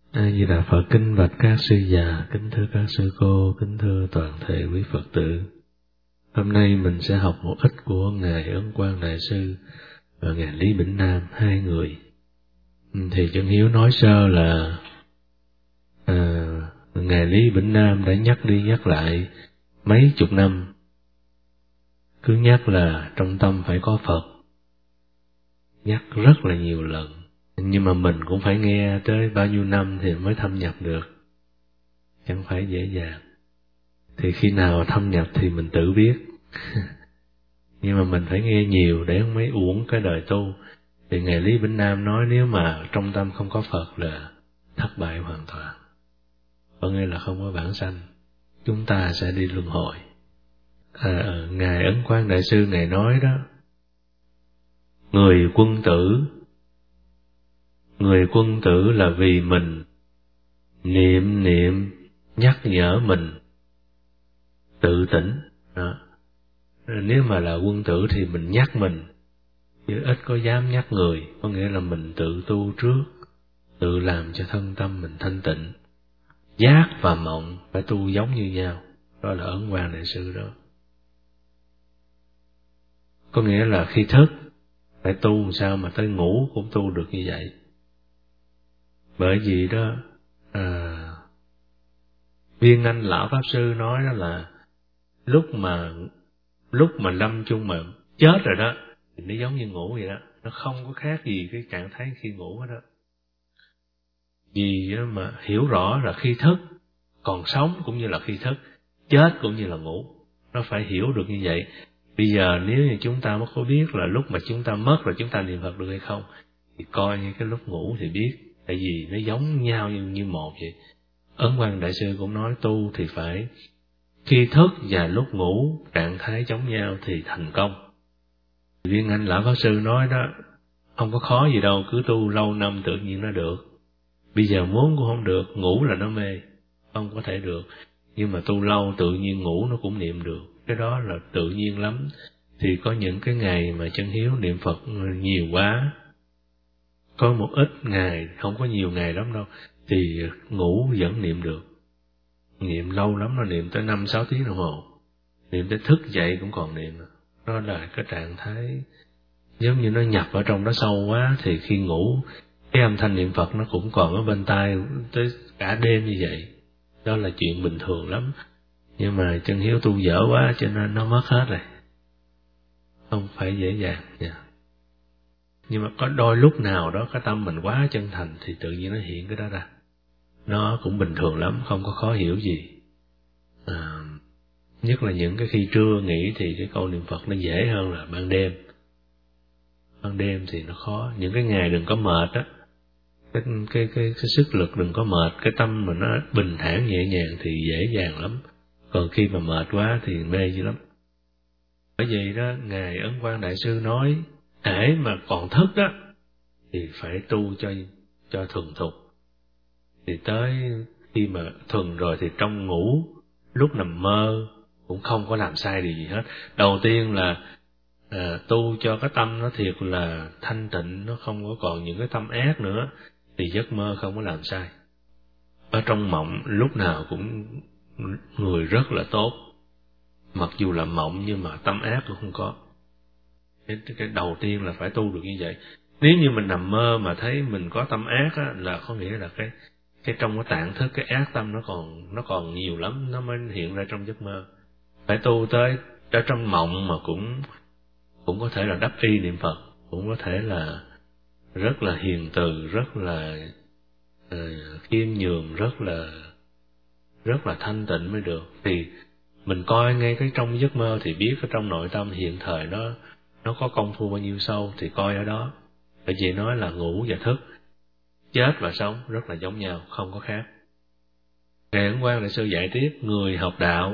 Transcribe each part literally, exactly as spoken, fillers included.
A Di Đà Phật. Kính bạch các sư già, kính thưa các sư cô, kính thưa toàn thể quý Phật tử. Hôm nay mình sẽ học một ít của ngài Ấn Quang Đại sư và ngài Lý Bỉnh Nam, hai người. Thì Chân Hiếu nói sơ là à, ngài Lý Bỉnh Nam đã nhắc đi nhắc lại mấy chục năm, cứ nhắc là trong tâm phải có Phật, nhắc rất là nhiều lần. Nhưng mà mình cũng phải nghe tới bao nhiêu năm thì mới thâm nhập được, chẳng phải dễ dàng. Thì khi nào thâm nhập thì mình tự biết. Nhưng mà mình phải nghe nhiều để không mấy uổng cái đời tu. Thì ngài Lý Bỉnh Nam nói nếu mà trong tâm không có Phật là thất bại hoàn toàn, có nghĩa là không có bản sanh, chúng ta sẽ đi luân hồi. À, ngài Ấn Quang Đại sư ngài nói đó, người quân tử người quân tử là vì mình niệm niệm nhắc nhở mình tự tỉnh đó. Nếu mà là quân tử thì mình nhắc mình, chứ ít có dám nhắc người, có nghĩa là mình tự tu trước, tự làm cho thân tâm mình thanh tịnh. Giác và mộng phải tu giống như nhau, đó là Ấn Quang Đại sư đó. Có nghĩa là khi thức phải tu làm sao mà tới ngủ cũng tu được như vậy. Bởi vì đó à, Viên Anh Lão Pháp Sư nói đó là lúc mà lúc mà lâm chung mà chết rồi đó thì nó giống như ngủ vậy đó, nó không có khác gì cái trạng thái khi ngủ đó. Vì mà hiểu rõ là khi thức còn sống cũng như là khi thức, chết cũng như là ngủ, nó phải hiểu được như vậy. Bây giờ nếu như chúng ta mới có biết là lúc mà chúng ta mất rồi chúng ta niệm Phật được hay không, thì coi như cái lúc ngủ thì biết, tại vì nó giống nhau như, như một vậy. Ấn Quang Đại sư cũng nói tu thì phải khi thức và lúc ngủ trạng thái giống nhau thì thành công. Viên Anh Lão Pháp Sư nói đó, không có khó gì đâu, cứ tu lâu năm tự nhiên nó được. Bây giờ muốn cũng không được, ngủ là nó mê, không có thể được. Nhưng mà tu lâu tự nhiên ngủ nó cũng niệm được, cái đó là tự nhiên lắm. Thì có những cái ngày mà Chân Hiếu niệm Phật nhiều quá, có một ít ngày, không có nhiều ngày lắm đâu, thì ngủ vẫn niệm được. Niệm lâu lắm, nó niệm tới năm sáu tiếng đồng hồ, niệm tới thức dậy cũng còn niệm. Đó là cái trạng thái giống như nó nhập ở trong đó sâu quá, thì khi ngủ cái âm thanh niệm Phật nó cũng còn ở bên tai tới cả đêm như vậy. Đó là chuyện bình thường lắm. Nhưng mà Chân Hiếu tu dở quá cho nên nó mất hết rồi, không phải dễ dàng nha. Nhưng mà có đôi lúc nào đó cái tâm mình quá chân thành thì tự nhiên nó hiện cái đó ra. Nó cũng bình thường lắm, không có khó hiểu gì. À, nhất là những cái khi trưa nghỉ thì cái câu niệm Phật nó dễ hơn là ban đêm. Ban đêm thì nó khó. Những cái ngày đừng có mệt á, cái, cái, cái, cái sức lực đừng có mệt, cái tâm mà nó bình thản nhẹ nhàng thì dễ dàng lắm. Còn khi mà mệt quá thì mê dữ lắm. Bởi vì đó, ngài Ấn Quang Đại sư nói, hễ mà còn thức đó thì phải tu cho cho thuần thục. Thì tới khi mà thuần rồi thì trong ngủ, lúc nằm mơ cũng không có làm sai điều gì hết. Đầu tiên là à, tu cho cái tâm nó thiệt là thanh tịnh, nó không có còn những cái tâm ác nữa, thì giấc mơ không có làm sai. Ở trong mộng lúc nào cũng người rất là tốt, mặc dù là mộng nhưng mà tâm ác cũng không có. Cái, cái đầu tiên là phải tu được như vậy. Nếu như mình nằm mơ mà thấy mình có tâm ác á, là có nghĩa là cái cái trong cái tạng thức cái ác tâm nó còn nó còn nhiều lắm, nó mới hiện ra trong giấc mơ. Phải tu tới ở trong mộng mà cũng cũng có thể là đắp y niệm Phật, cũng có thể là rất là hiền từ, rất là uh, khiêm nhường, rất là rất là thanh tịnh mới được. Thì mình coi ngay cái trong giấc mơ thì biết cái trong nội tâm hiện thời nó nó có công phu bao nhiêu sâu, thì coi ở đó. Bởi vì nói là ngủ và thức, chết và sống rất là giống nhau, không có khác. Ngài Ấn Quang Đại sư dạy tiếp, người học đạo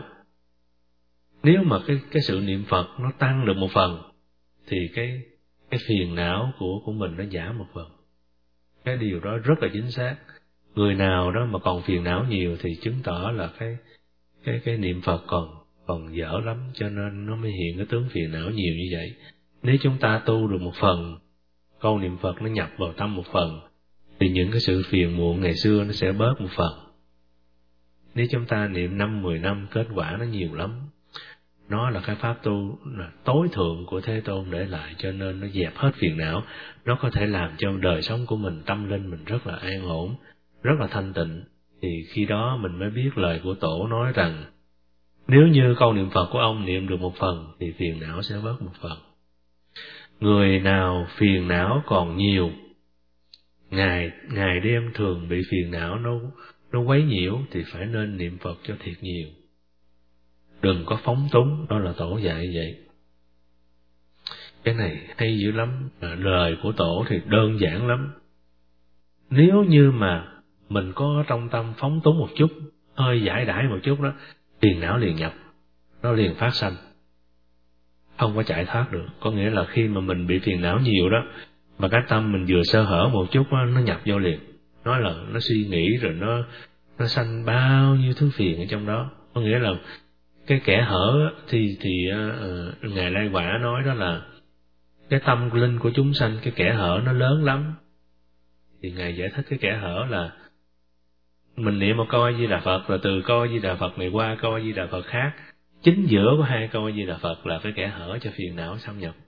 nếu mà cái cái sự niệm Phật nó tăng được một phần thì cái cái phiền não của của mình nó giảm một phần. Cái điều đó rất là chính xác. Người nào đó mà còn phiền não nhiều thì chứng tỏ là cái cái cái niệm Phật còn còn dở lắm, cho nên nó mới hiện cái tướng phiền não nhiều như vậy. Nếu chúng ta tu được một phần, câu niệm Phật nó nhập vào tâm một phần, thì những cái sự phiền muộn ngày xưa nó sẽ bớt một phần. Nếu chúng ta niệm năm mười năm, kết quả nó nhiều lắm. Nó là cái pháp tu là tối thượng của Thế Tôn để lại, cho nên nó dẹp hết phiền não. Nó có thể làm cho đời sống của mình, tâm linh mình rất là an ổn, rất là thanh tịnh. Thì khi đó mình mới biết lời của Tổ nói rằng nếu như câu niệm Phật của ông niệm được một phần thì phiền não sẽ bớt một phần. Người nào phiền não còn nhiều, ngày ngày đêm thường bị phiền não nó nó quấy nhiễu, thì phải nên niệm Phật cho thiệt nhiều. Đừng có phóng túng, đó là Tổ dạy vậy. Cái này hay dữ lắm, lời của Tổ thì đơn giản lắm. Nếu như mà mình có trong tâm phóng túng một chút, hơi giải đãi một chút đó, phiền não liền nhập, nó liền phát sanh, không có chạy thoát được. Có nghĩa là khi mà mình bị phiền não nhiều đó, mà cái tâm mình vừa sơ hở một chút đó, nó nhập vô liền. Nói là nó suy nghĩ rồi nó nó sanh bao nhiêu thứ phiền ở trong đó. Có nghĩa là cái kẽ hở thì thì uh, Ngài Lai Quả nói đó là cái tâm linh của chúng sanh, cái kẽ hở nó lớn lắm. Thì Ngài giải thích cái kẽ hở là mình niệm một câu A Di Đà Phật, là từ câu A Di Đà Phật này qua câu A Di Đà Phật khác, chính giữa của hai câu A Di Đà Phật là cái kẽ hở cho phiền não xâm nhập.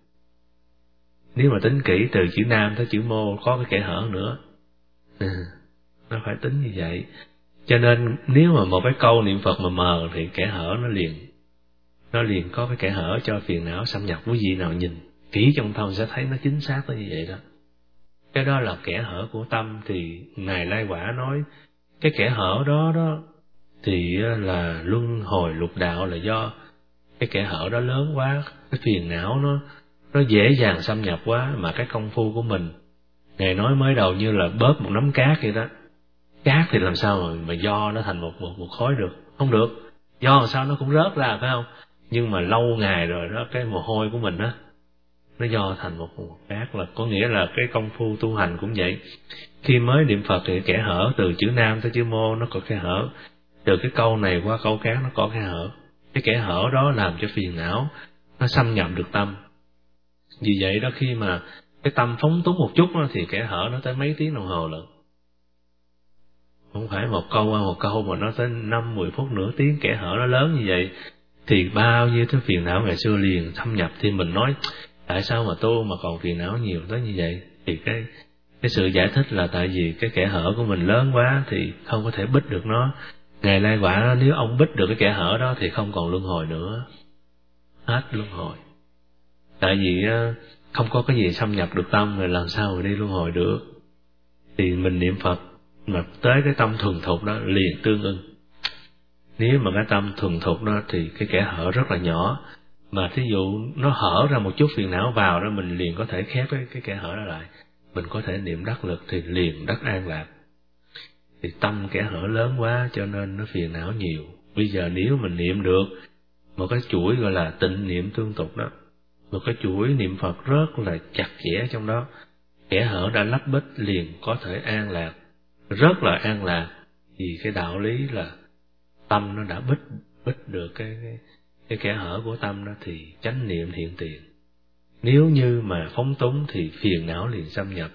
Nếu mà tính kỹ từ chữ Nam tới chữ Mô có cái kẽ hở nữa, ừ, nó phải tính như vậy. Cho nên nếu mà một cái câu niệm Phật mà mờ thì kẽ hở nó liền nó liền có cái kẽ hở cho phiền não xâm nhập. Quý vị nào nhìn kỹ trong tâm sẽ thấy nó chính xác tới như vậy đó. Cái đó là kẽ hở của tâm. Thì Ngài Lai Quả nói cái kẽ hở đó đó thì là luân hồi lục đạo, là do cái kẽ hở đó lớn quá, cái phiền não nó nó dễ dàng xâm nhập quá. Mà cái công phu của mình, Ngài nói mới đầu như là bóp một nắm cát vậy đó. Cát thì làm sao mà, mà do nó thành một, một, một khối được? Không được. Do làm sao nó cũng rớt ra, phải không? Nhưng mà lâu ngày rồi đó, cái mồ hôi của mình đó, nó do thành một, một cát. Là có nghĩa là cái công phu tu hành cũng vậy. Khi mới niệm Phật thì kẽ hở từ chữ Nam tới chữ Mô nó có kẽ hở. Từ cái câu này qua câu khác nó có kẽ hở. Cái kẽ hở đó làm cho phiền não nó xâm nhập được tâm. Vì vậy đó, khi mà cái tâm phóng túng một chút đó, thì kẽ hở nó tới mấy tiếng đồng hồ lận. Không phải một câu qua một câu mà nó tới năm mười phút nửa tiếng, kẽ hở nó lớn như vậy. Thì bao nhiêu thứ phiền não ngày xưa liền thâm nhập. Thì mình nói tại sao mà tu mà còn phiền não nhiều tới như vậy? Thì cái cái sự giải thích là tại vì cái kẽ hở của mình lớn quá thì không có thể bích được nó. Ngài Lai Quả nếu ông bích được cái kẽ hở đó thì không còn luân hồi nữa, hết luân hồi. Tại vì không có cái gì xâm nhập được tâm rồi làm sao mà đi luân hồi được. Thì mình niệm Phật mà tới cái tâm thuần thục đó liền tương ưng. Nếu mà cái tâm thuần thục đó thì cái kẽ hở rất là nhỏ, mà thí dụ nó hở ra một chút phiền não vào đó, mình liền có thể khép cái, cái kẽ hở đó lại. Mình có thể niệm đắc lực thì liền đắc an lạc. Thì tâm kẽ hở lớn quá cho nên nó phiền não nhiều. Bây giờ nếu mình niệm được một cái chuỗi gọi là tịnh niệm tương tục đó, một cái chuỗi niệm Phật rất là chặt chẽ trong đó, kẽ hở đã lấp bích liền có thể an lạc, rất là an lạc. Vì cái đạo lý là tâm nó đã bích bích được cái cái, cái kẽ hở của tâm đó thì chánh niệm hiện tiền. Nếu như mà phóng túng thì phiền não liền xâm nhập.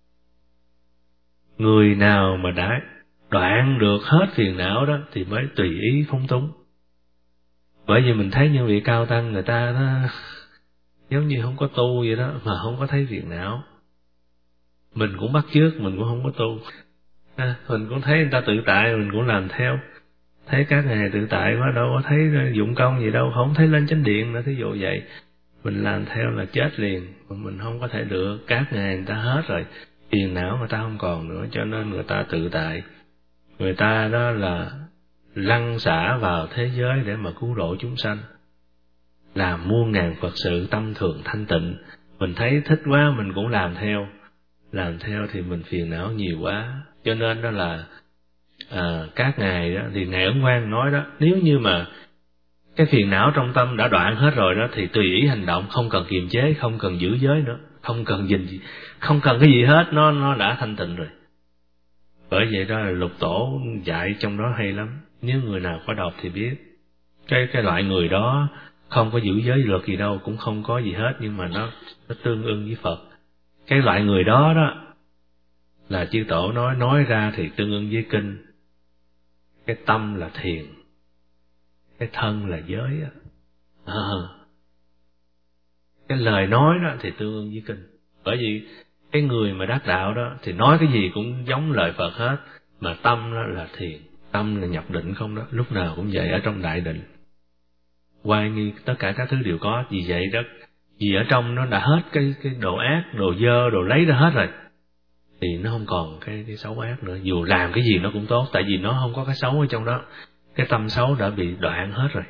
Người nào mà đã đoạn được hết phiền não đó thì mới tùy ý phóng túng. Bởi vì mình thấy những vị cao tăng người ta đó, giống như không có tu vậy đó, mà không có thấy phiền não. Mình cũng bắt chước, mình cũng không có tu. À, mình cũng thấy người ta tự tại, mình cũng làm theo. Thấy các ngài tự tại quá, đâu có thấy dụng công gì đâu, không thấy lên chánh điện nữa, thí dụ vậy. Mình làm theo là chết liền, mình không có thể được. Các ngài người ta hết rồi, phiền não người ta không còn nữa, cho nên người ta tự tại. Người ta đó là lăn xả vào thế giới để mà cứu độ chúng sanh, làm muôn ngàn Phật sự, tâm thường thanh tịnh. Mình thấy thích quá mình cũng làm theo. Làm theo thì mình phiền não nhiều quá. Cho nên đó là à, các ngài đó, thì Ngài Ấn Quang nói đó, nếu như mà cái phiền não trong tâm đã đoạn hết rồi đó thì tùy ý hành động, không cần kiềm chế, không cần giữ giới nữa, không cần gìn gì, không cần cái gì hết, nó nó đã thanh tịnh rồi. Bởi vậy đó là Lục Tổ dạy trong đó hay lắm. Nếu người nào có đọc thì biết cái cái loại người đó không có giữ giới luật gì đâu, cũng không có gì hết, nhưng mà nó nó tương ưng với Phật. Cái loại người đó đó là chư tổ nói nói ra thì tương ứng với kinh. Cái tâm là thiền, cái thân là giới á. À, cái lời nói đó thì tương ứng với kinh. Bởi vì cái người mà đắc đạo đó thì nói cái gì cũng giống lời Phật hết, mà tâm đó là thiền, tâm là nhập định không đó, lúc nào cũng vậy, ở trong đại định. Hoài nghi tất cả các thứ đều có, vì vậy đó, vì ở trong nó đã hết cái cái đồ ác, đồ dơ, đồ lấy ra hết rồi, thì nó không còn cái cái xấu ác nữa. Dù làm cái gì nó cũng tốt, tại vì nó không có cái xấu ở trong đó, cái tâm xấu đã bị đoạn hết rồi.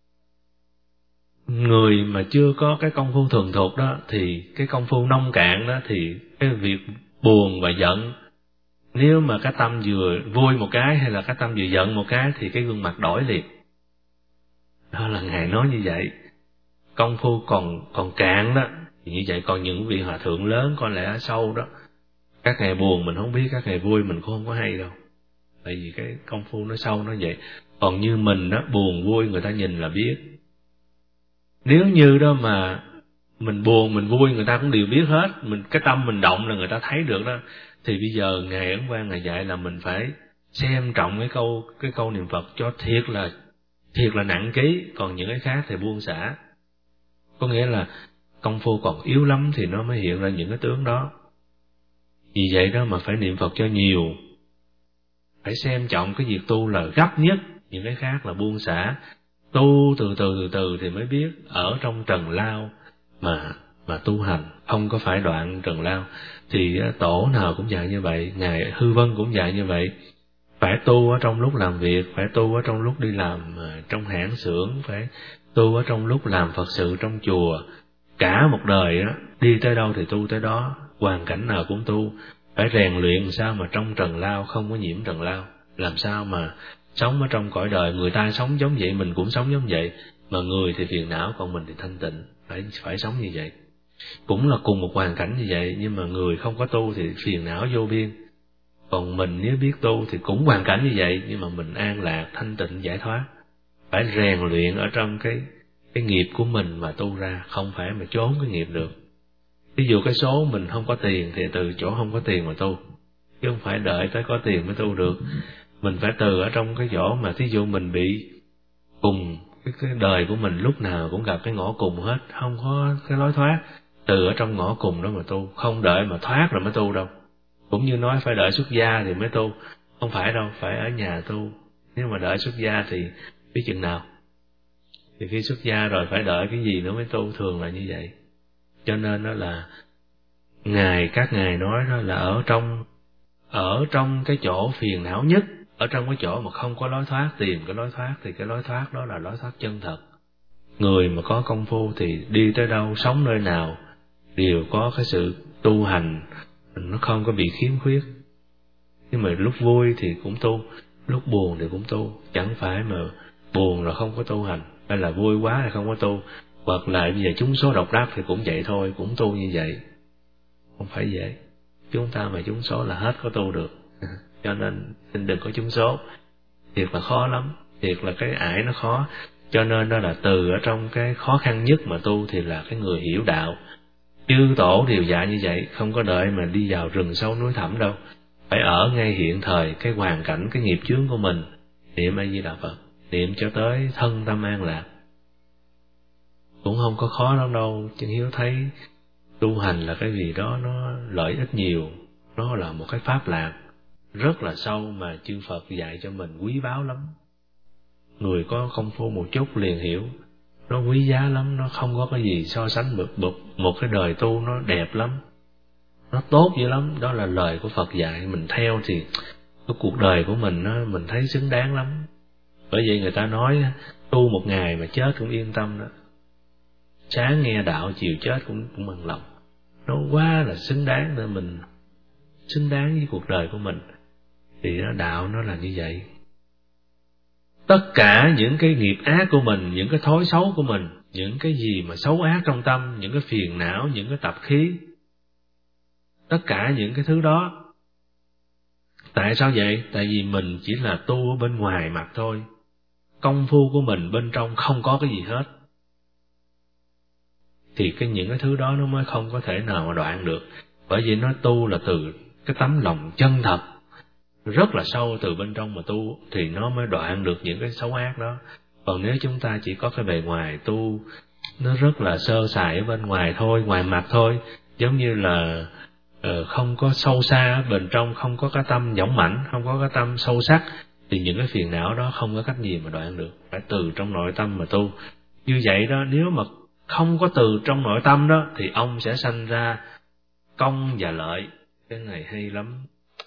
Người mà chưa có cái công phu thuần thục đó, thì cái công phu nông cạn đó, thì cái việc buồn và giận, nếu mà cái tâm vừa vui một cái hay là cái tâm vừa giận một cái thì cái gương mặt đổi liền. Đó là Ngài nói như vậy. Công phu còn còn cạn đó thì như vậy. Còn những vị hòa thượng lớn có lẽ sâu đó, các ngày buồn mình không biết, các ngày vui mình cũng không có hay đâu, tại vì cái công phu nó sâu nó vậy. Còn như mình đó, buồn vui người ta nhìn là biết. Nếu như đó mà mình buồn mình vui người ta cũng đều biết hết, mình cái tâm mình động là người ta thấy được đó. Thì bây giờ Ngài Ấn Quang Ngài dạy là mình phải xem trọng cái câu cái câu niệm Phật cho thiệt là thiệt là nặng ký, còn những cái khác thì buông xả. Có nghĩa là công phu còn yếu lắm thì nó mới hiện ra những cái tướng đó. Vì vậy đó mà phải niệm Phật cho nhiều, phải xem trọng cái việc tu là gấp nhất, những cái khác là buông xả. Tu từ từ từ từ thì mới biết ở trong trần lao mà mà tu hành, không có phải đoạn trần lao. Thì tổ nào cũng dạy như vậy, Ngài Hư Vân cũng dạy như vậy. Phải tu ở trong lúc làm việc, phải tu ở trong lúc đi làm trong hãng xưởng, phải tu ở trong lúc làm Phật sự trong chùa. Cả một đời đó, đi tới đâu thì tu tới đó, hoàn cảnh nào cũng tu. Phải rèn luyện sao mà trong trần lao không có nhiễm trần lao. Làm sao mà sống ở trong cõi đời, người ta sống giống vậy mình cũng sống giống vậy, mà người thì phiền não còn mình thì thanh tịnh. Phải phải sống như vậy. Cũng là cùng một hoàn cảnh như vậy, nhưng mà người không có tu thì phiền não vô biên. Còn mình nếu biết tu thì cũng hoàn cảnh như vậy, nhưng mà mình an lạc, thanh tịnh, giải thoát. Phải rèn luyện ở trong cái cái nghiệp của mình mà tu ra, không phải mà trốn cái nghiệp được. Ví dụ cái số mình không có tiền thì từ chỗ không có tiền mà tu, chứ không phải đợi tới có tiền mới tu được. Mình phải từ ở trong cái chỗ mà thí dụ mình bị cùng cái, cái đời của mình lúc nào cũng gặp cái ngõ cùng hết, không có cái lối thoát. Từ ở trong ngõ cùng đó mà tu, không đợi mà thoát rồi mới tu đâu. Cũng như nói phải đợi xuất gia thì mới tu, không phải đâu, phải ở nhà tu. Nếu mà đợi xuất gia thì biết chừng nào. Thì khi xuất gia rồi phải đợi cái gì nữa mới tu, thường là như vậy. Cho nên đó là ngài các ngài nói đó là ở trong ở trong cái chỗ phiền não nhất, ở trong cái chỗ mà không có lối thoát, tìm cái lối thoát thì cái lối thoát đó là lối thoát chân thật. Người mà có công phu thì đi tới đâu, sống nơi nào đều có cái sự tu hành, nó không có bị khiếm khuyết. Nhưng mà lúc vui thì cũng tu, lúc buồn thì cũng tu, chẳng phải mà buồn rồi không có tu hành, hay là vui quá thì không có tu, hoặc là bây giờ chúng số độc đắc thì cũng vậy thôi, cũng tu như vậy. Không phải vậy. Chúng ta mà chúng số là hết có tu được. Cho nên xin đừng có chúng số, thiệt là khó lắm, thiệt là cái ải nó khó. Cho nên đó là từ ở trong cái khó khăn nhất mà tu thì là cái người hiểu đạo. Chư tổ đều dạy như vậy, không có đợi mà đi vào rừng sâu núi thẳm đâu. Phải ở ngay hiện thời cái hoàn cảnh, cái nghiệp chướng của mình, niệm A Di Đà Phật, niệm cho tới thân tâm an lạc. Cũng không có khó lắm đâu. Chân Hiếu thấy tu hành là cái gì đó nó lợi ích nhiều, nó là một cái pháp lạc rất là sâu mà chư Phật dạy cho mình quý báu lắm. Người có công phu một chút liền hiểu, nó quý giá lắm, nó không có cái gì so sánh được. Một cái đời tu nó đẹp lắm, nó tốt dữ lắm. Đó là lời của Phật dạy, mình theo thì cái cuộc đời của mình nó mình thấy xứng đáng lắm. Bởi vậy người ta nói tu một ngày mà chết cũng yên tâm đó. Sáng nghe đạo, chiều chết cũng cũng bằng lòng. Nó quá là xứng đáng để mình xứng đáng với cuộc đời của mình. Thì đó, đạo nó là như vậy. Tất cả những cái nghiệp ác của mình, những cái thói xấu của mình, những cái gì mà xấu ác trong tâm, những cái phiền não, những cái tập khí, tất cả những cái thứ đó. Tại sao vậy? Tại vì mình chỉ là tu ở bên ngoài mặt thôi. Công phu của mình bên trong không có cái gì hết. Thì cái những cái thứ đó nó mới không có thể nào mà đoạn được. Bởi vì nó tu là từ cái tấm lòng chân thật rất là sâu từ bên trong mà tu, thì nó mới đoạn được những cái xấu ác đó. Còn nếu chúng ta chỉ có cái bề ngoài tu nó rất là sơ sài ở bên ngoài thôi, ngoài mặt thôi, giống như là uh, không có sâu xa bên trong, không có cái tâm dũng mãnh, không có cái tâm sâu sắc, thì những cái phiền não đó không có cách gì mà đoạn được, phải từ trong nội tâm mà tu. Như vậy đó, nếu mà không có từ trong nội tâm đó thì ông sẽ sanh ra công và lợi. Cái này hay lắm.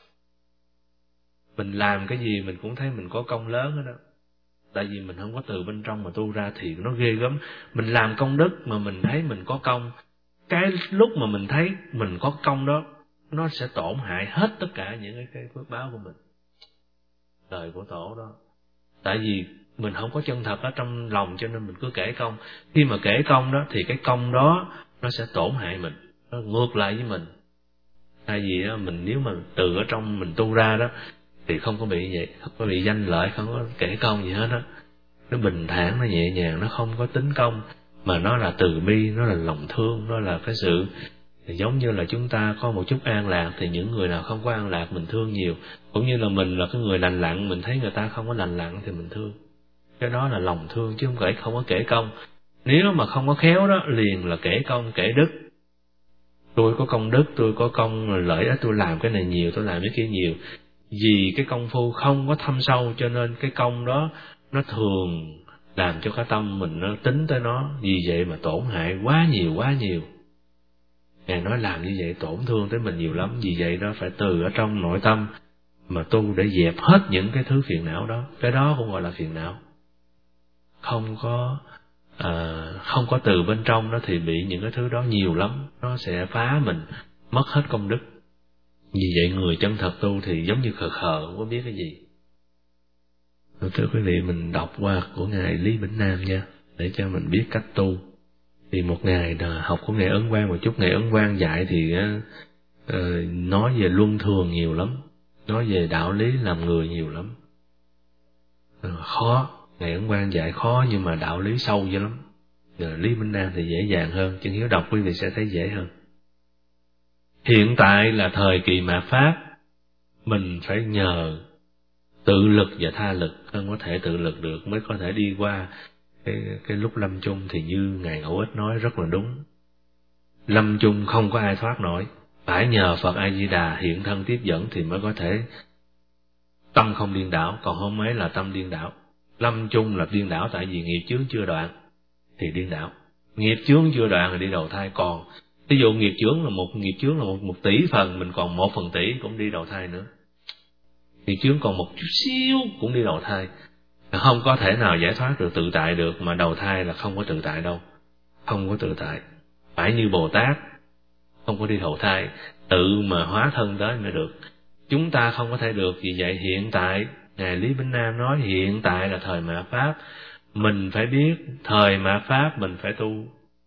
Mình làm cái gì mình cũng thấy mình có công lớn hết đó, tại vì mình không có từ bên trong mà tu ra thì nó ghê gớm. Mình làm công đức mà mình thấy mình có công, cái lúc mà mình thấy mình có công đó, nó sẽ tổn hại hết tất cả những cái, cái phước báo của mình. Lời của Tổ đó. Tại vì mình không có chân thật ở trong lòng cho nên mình cứ kể công. Khi mà kể công đó thì cái công đó nó sẽ tổn hại mình, nó ngược lại với mình. Tại vì đó, mình nếu mà từ ở trong mình tu ra đó thì không có bị vậy, không có bị danh lợi, không có kể công gì hết đó. Nó bình thản, nó nhẹ nhàng, nó không có tính công, mà nó là từ bi, nó là lòng thương, nó là cái sự giống như là chúng ta có một chút an lạc thì những người nào không có an lạc mình thương nhiều, cũng như là mình là cái người lành lặn, mình thấy người ta không có lành lặn thì mình thương. Cái đó là lòng thương chứ không phải không có kể công. Nếu mà không có khéo đó liền là kể công kể đức. Tôi có công đức, tôi có công lợi ích, tôi làm cái này nhiều, tôi làm cái kia nhiều. Vì cái công phu không có thâm sâu cho nên cái công đó nó thường làm cho cái tâm mình nó tính tới nó, vì vậy mà tổn hại quá nhiều quá nhiều. Ngài nói làm như vậy tổn thương tới mình nhiều lắm, vì vậy đó phải từ ở trong nội tâm mà tu để dẹp hết những cái thứ phiền não đó. Cái đó cũng gọi là phiền não. Không có à, không có từ bên trong đó thì bị những cái thứ đó nhiều lắm, nó sẽ phá mình, mất hết công đức. Vì vậy người chân thật tu thì giống như khờ khờ, không có biết cái gì. Thưa quý vị, mình đọc qua của Ngài Lý Bỉnh Nam nha, để cho mình biết cách tu. Thì một ngày học của Ngài Ấn Quang một chút, Ngài Ấn Quang dạy thì uh, nói về luân thường nhiều lắm, nói về đạo lý làm người nhiều lắm. Uh, khó, Ngài Ấn Quang dạy khó nhưng mà đạo lý sâu dữ lắm. Uh, Lý Bỉnh Nam thì dễ dàng hơn, chứ nếu đọc quý vị sẽ thấy dễ hơn. Hiện tại là thời kỳ mạt Pháp, mình phải nhờ tự lực và tha lực, không có thể tự lực được mới có thể đi qua cái, cái lúc lâm chung. Thì như Ngài Ngẫu Ích nói rất là đúng, lâm chung không có ai thoát nổi, phải nhờ Phật A Di Đà hiện thân tiếp dẫn thì mới có thể tâm không điên đảo. Còn hôm ấy là tâm điên đảo. Lâm chung là điên đảo tại vì nghiệp chướng chưa đoạn thì điên đảo, nghiệp chướng chưa đoạn thì đi đầu thai. Còn ví dụ nghiệp chướng là một nghiệp chướng là một, một tỷ phần, mình còn một phần tỷ cũng đi đầu thai nữa. Nghiệp chướng còn một chút xíu cũng đi đầu thai. Không có thể nào giải thoát được, tự tại được, mà đầu thai là không có tự tại đâu. Không có tự tại. Phải như Bồ Tát, không có đi đầu thai, tự mà hóa thân tới mới được. Chúng ta không có thể được, vì vậy hiện tại, Ngài Lý Bỉnh Nam nói hiện tại là thời mạt Pháp. Mình phải biết, thời mạt Pháp mình phải tu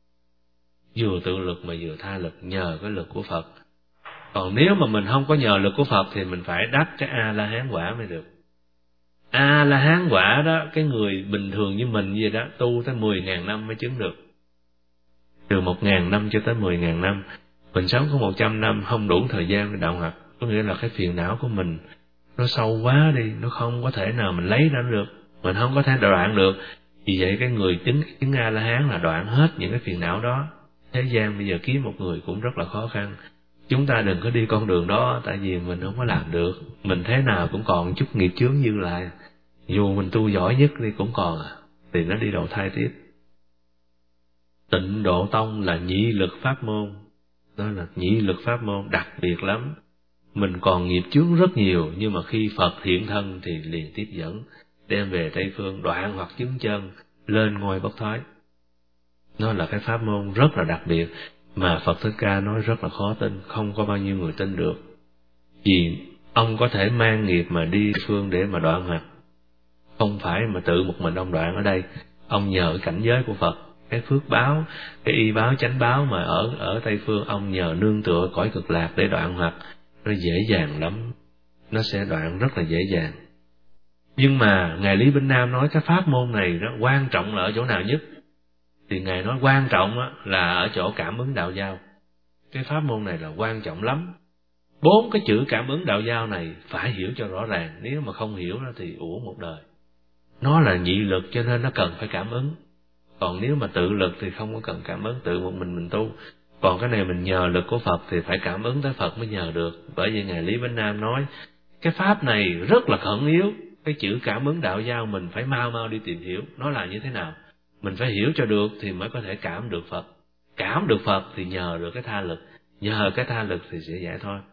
vừa tự lực mà vừa tha lực, nhờ cái lực của Phật. Còn nếu mà mình không có nhờ lực của Phật thì mình phải đắc cái A-la-hán quả mới được. A-la-hán quả đó, cái người bình thường như mình vậy đó, tu tới mười ngàn năm mới chứng được. Từ một ngàn năm cho tới mười ngàn năm. Mình sống có một trăm năm không đủ thời gian để đạo học. Có nghĩa là cái phiền não của mình nó sâu quá đi, nó không có thể nào mình lấy ra được, mình không có thể đoạn được. Vì vậy cái người chứng, chứng A-la-hán là đoạn hết những cái phiền não đó. Thế gian bây giờ kiếm một người cũng rất là khó khăn. Chúng ta đừng có đi con đường đó, tại vì mình không có làm được. Mình thế nào cũng còn chút nghiệp chướng dư lại. Dù mình tu giỏi nhất đi cũng còn à, thì nó đi đầu thai tiếp. Tịnh Độ Tông là nhị lực pháp môn. Đó là nhị lực pháp môn đặc biệt lắm. Mình còn nghiệp chướng rất nhiều, nhưng mà khi Phật hiện thân thì liền tiếp dẫn, đem về Tây Phương đoạn hoặc chứng chân, lên ngôi bất thoái. Nó là cái pháp môn rất là đặc biệt, mà Phật Thích Ca nói rất là khó tin, không có bao nhiêu người tin được. Vì ông có thể mang nghiệp mà đi phương để mà đoạn hoặc, không phải mà tự một mình ông đoạn ở đây. Ông nhờ cái cảnh giới của Phật, cái phước báo, cái y báo, chánh báo mà ở ở Tây Phương, ông nhờ nương tựa cõi cực lạc để đoạn hoặc. Nó dễ dàng lắm, nó sẽ đoạn rất là dễ dàng. Nhưng mà Ngài Lý Bỉnh Nam nói cái pháp môn này nó quan trọng là ở chỗ nào nhất? Thì Ngài nói quan trọng là ở chỗ cảm ứng đạo giao. Cái pháp môn này là quan trọng lắm. Bốn cái chữ cảm ứng đạo giao này phải hiểu cho rõ ràng, nếu mà không hiểu đó thì uổng một đời. Nó là nhị lực cho nên nó cần phải cảm ứng. Còn nếu mà tự lực thì không có cần cảm ứng, tự một mình mình tu. Còn cái này mình nhờ lực của Phật thì phải cảm ứng tới Phật mới nhờ được. Bởi vì Ngài Lý Bỉnh Nam nói, cái pháp này rất là khẩn yếu, cái chữ cảm ứng đạo giao mình phải mau mau đi tìm hiểu, nó là như thế nào. Mình phải hiểu cho được thì mới có thể cảm được Phật. Cảm được Phật thì nhờ được cái tha lực, nhờ cái tha lực thì sẽ giải thoát.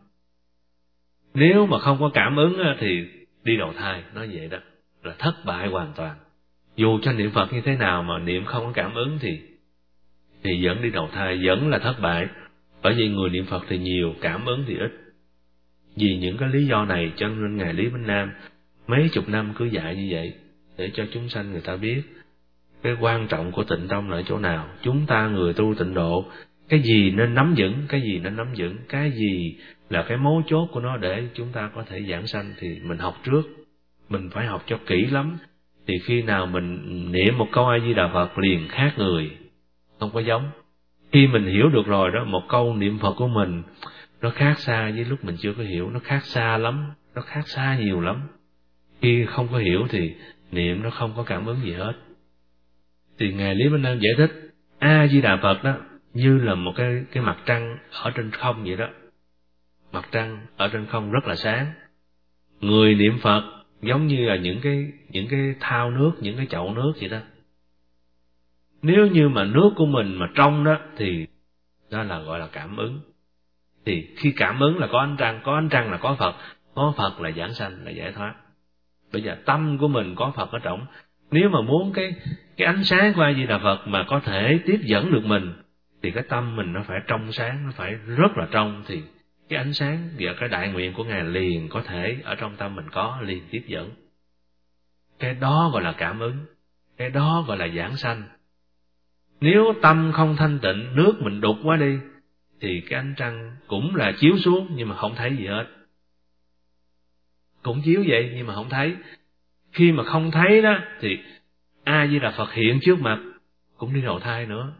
Nếu mà không có cảm ứng thì đi đầu thai, nói vậy đó, là thất bại hoàn toàn. Dù cho niệm Phật như thế nào mà niệm không có cảm ứng thì thì vẫn đi đầu thai, vẫn là thất bại. Bởi vì người niệm Phật thì nhiều, cảm ứng thì ít. Vì những cái lý do này cho nên Ngài Lý Bỉnh Nam mấy chục năm cứ dạy như vậy, để cho chúng sanh người ta biết cái quan trọng của tịnh tông là ở chỗ nào. Chúng ta người tu tịnh độ, cái gì nên nắm vững, cái gì nên nắm vững, cái gì là cái mấu chốt của nó để chúng ta có thể giảng sanh thì mình học trước. Mình phải học cho kỹ lắm, thì khi nào mình niệm một câu A Di Đà Phật liền khác người, không có giống. Khi mình hiểu được rồi đó, một câu niệm Phật của mình nó khác xa với lúc mình chưa có hiểu, nó khác xa lắm, nó khác xa nhiều lắm. Khi không có hiểu thì niệm nó không có cảm ứng gì hết. Thì Ngài Lý Bỉnh Nam giải thích A Di Đà Phật đó như là một cái cái mặt trăng ở trên không vậy đó. Mặt trăng ở trên không rất là sáng. Người niệm Phật giống như là những cái những cái thao nước, những cái chậu nước vậy đó. Nếu như mà nước của mình mà trong đó thì đó là gọi là cảm ứng. Thì khi cảm ứng là có ánh trăng, có ánh trăng là có Phật, có Phật là giảng sanh, là giải thoát. Bây giờ tâm của mình có Phật ở trong. Nếu mà muốn cái cái ánh sáng của A Di Đà Phật mà có thể tiếp dẫn được mình thì cái tâm mình nó phải trong sáng, nó phải rất là trong, thì cái ánh sáng và cái đại nguyện của Ngài liền có thể ở trong tâm mình có, liền tiếp dẫn. Cái đó gọi là cảm ứng, cái đó gọi là giảng sanh. Nếu tâm không thanh tịnh, nước mình đục quá đi thì cái ánh trăng cũng là chiếu xuống nhưng mà không thấy gì hết. Cũng chiếu vậy nhưng mà không thấy. Khi mà không thấy đó thì A Di Đà Phật hiện trước mặt cũng đi đầu thai nữa.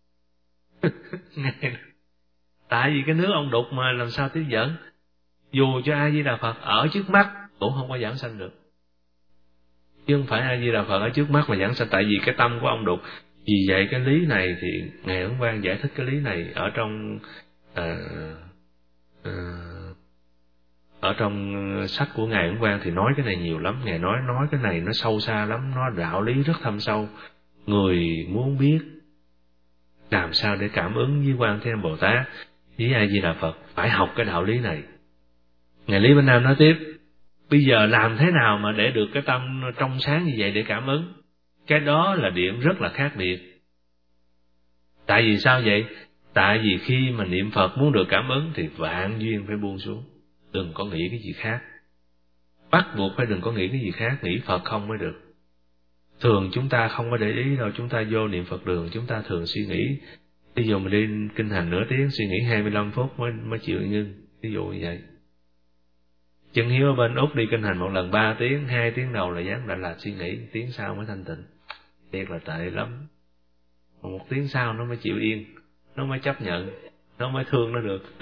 Tại vì cái nước ông đục mà làm sao tiếp dẫn. Dù cho A Di Đà Phật ở trước mắt cũng không có giảng sanh được. Chứ không phải A Di Đà Phật ở trước mắt mà giảng sanh, tại vì cái tâm của ông đục. Vì vậy cái lý này thì Ngài Ấn Quang giải thích cái lý này ở trong à, à, ở trong sách của Ngài Ấn Quang thì nói cái này nhiều lắm. Ngài nói nói cái này nó sâu xa lắm, nó đạo lý rất thâm sâu. Người muốn biết làm sao để cảm ứng với Quan Thế Âm Bồ Tát với A Di Đà Phật phải học cái đạo lý này. Ngài Lý Bỉnh Nam nói tiếp, bây giờ làm thế nào mà để được cái tâm trong sáng như vậy để cảm ứng? Cái đó là điểm rất là khác biệt. Tại vì sao vậy? Tại vì khi mà niệm Phật muốn được cảm ứng thì vạn duyên phải buông xuống, đừng có nghĩ cái gì khác. Bắt buộc phải đừng có nghĩ cái gì khác, nghĩ Phật không mới được. Thường chúng ta không có để ý đâu, chúng ta vô niệm Phật đường chúng ta thường suy nghĩ. Ví dụ mình đi kinh hành nửa tiếng suy nghĩ hai mươi lăm phút mới mới chịu ngưng, ví dụ như vậy. Chân Hiếu ở bên Úc đi kinh hành một lần ba tiếng, hai tiếng đầu là dám đã là suy nghĩ, tiếng sau mới thanh tịnh. Thiệt là tệ lắm. Một tiếng sau nó mới chịu yên, nó mới chấp nhận, nó mới thương nó được.